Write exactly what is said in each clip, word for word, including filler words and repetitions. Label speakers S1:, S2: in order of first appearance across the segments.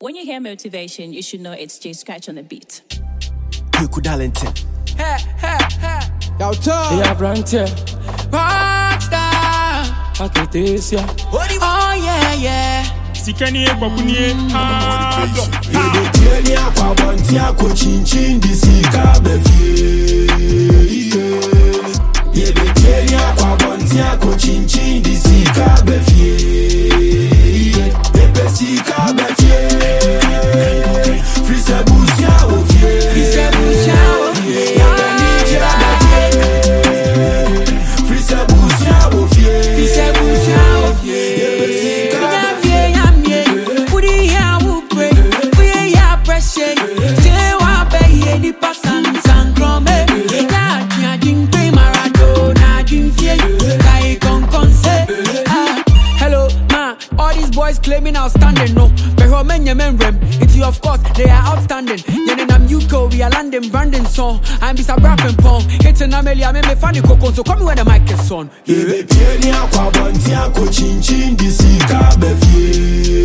S1: When you hear motivation, you should know it's J Scratch on the beat.
S2: Kuku Darlington.
S3: Hey, hey, hey.
S4: Yo, Tom.
S3: Yeah, Brantia. Rockstar. Okay, this, yeah. Oh, yeah, yeah.
S5: Sikani e kwakunye.
S2: Yede tieni akwa banti ako chinchin disika befie. Yede tieni akwa banti ako chinchin disika befie. Epe sika befie. Frise busia ofie.
S3: Frise busia ofie.
S2: Yede nija befie. Frise busia ofie.
S3: Frise busia ofie.
S2: Epe sika befie.
S3: Boys claiming outstanding, no. But how many men rem? It's you, of course, they are outstanding. Yen I'm U K, we are landing Brandon song. I'm bisa rapping pong. It's an amelia, me me funny coco, so come when the mic is on.
S2: Yebe tieni akwa banti ako chinchin disika befie.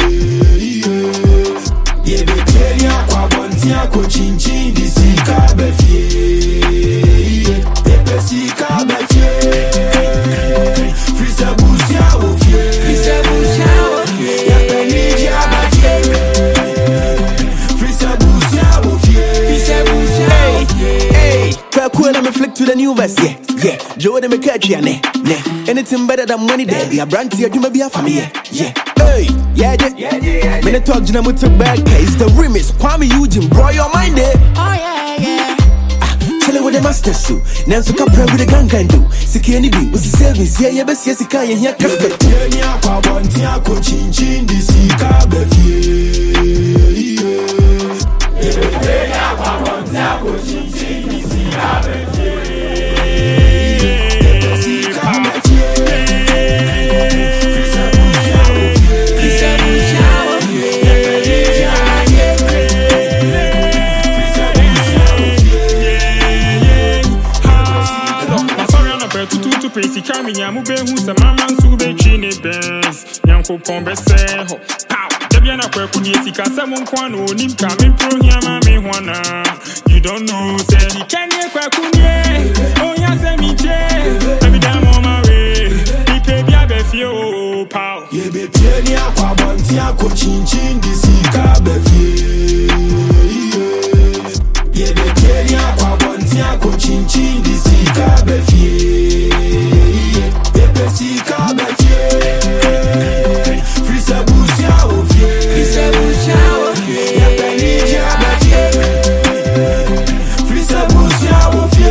S2: Yebe tieni akwa banti ako chinchin disika befie. Epe sika befie. Frise busia ofie.
S3: Frise busia ofie.
S2: Yepe nija befie. Frise busia ofie.
S3: Frise busia ofie.
S4: Hey, fair cool, let me flick to the new verse, yeah, yeah. Joe, they make catch ya, ne, ne. Anything better than money there. Yeah, brand here, you may be a family, yeah, yeah. Hey, yeah, yeah, yeah, yeah. When I talk, you know, we took back case. The remix, Kwame Eugene, bro, your mind there.
S3: Oh, yeah, yeah.
S4: Chillin' with the master suit. Nancy Capra with the gang can do. Sikini B was the service. Yeah, yeah, but yes, you can't hear Casper.
S2: Tieni akwa banti ako chinchin disika befie. Tieni akwa banti ako chinchin disika befie. Epe sika befie. Frise busia ofie.
S3: Frise busia ofie.
S2: Yepe nija befie. Frise busia ofie.
S5: Sorry, I'm not to to pay. Si kami nyamu be hu se mama nsu be twi ne bens. Nyanko pon be se ho. Pow. Debi na kwa kudi sika se mo nkwa no onim ka me pro hia ma me ho na. You don't know say si kanye kwa kunye. Oh ya se mi je. Baby da mo ma we. Ni pe bia be fi o pow.
S2: Yebe tieni akwa banti ako chinchin disika befie. Yebe tieni akwa banti ako chinchin disika befie. Epe sika befie. Frise busia ofie.
S3: Frise busia ofie.
S2: Yepe nija befie. Frise busia ofie.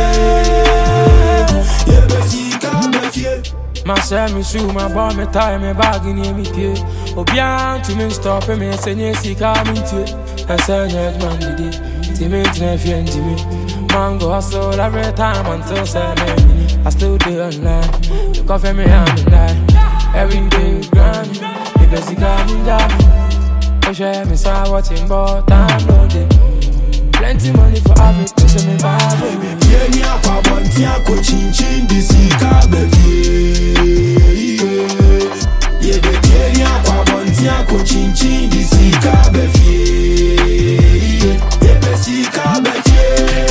S2: Yepe sika befie.
S3: My son, me shoe, my ball, me tie, me bag in me pay. Obian to me stop me, say yes, he come into it. I say yes, man, did it. Timmy, Timmy, and Jimmy. Mango hustle every time until seven. I still do online. The coffee me hand and die. Every day grind. The best you got me down. I share me start watching ball time no day. Plenty money for everything, so me buy baby.
S2: Tieni akwa banti ako chinchin disika befie. Yede tieni akwa banti ako chinchin disika befie. Epe sika befie.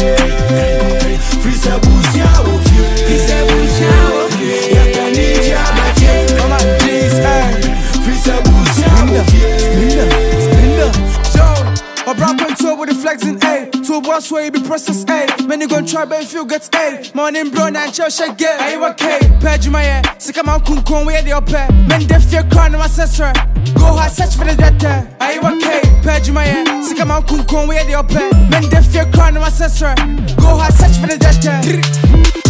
S2: Frise busia ofie.
S3: Frise busia ofie.
S2: Yepe nija befie.
S4: Come on, please, hey.
S2: Frise busia ofie.
S4: Spinner, spinner. Joe, my bro went to with the flexing, ayy. Two boys where you be process, ayy. Man, you gon' try, but if you get, ayy. Morning, bro, and chill, shake, get. Ayy, okay. Page my hair. Sick of my kun kun, where they up, ayy. Men, they fear crown, my sister. Go hard, search for the data. Ayy, okay. Page my hair. Sick of my kun kun, where they up, ayy. Men, they fear crown, my sister. Go hard, search for the data.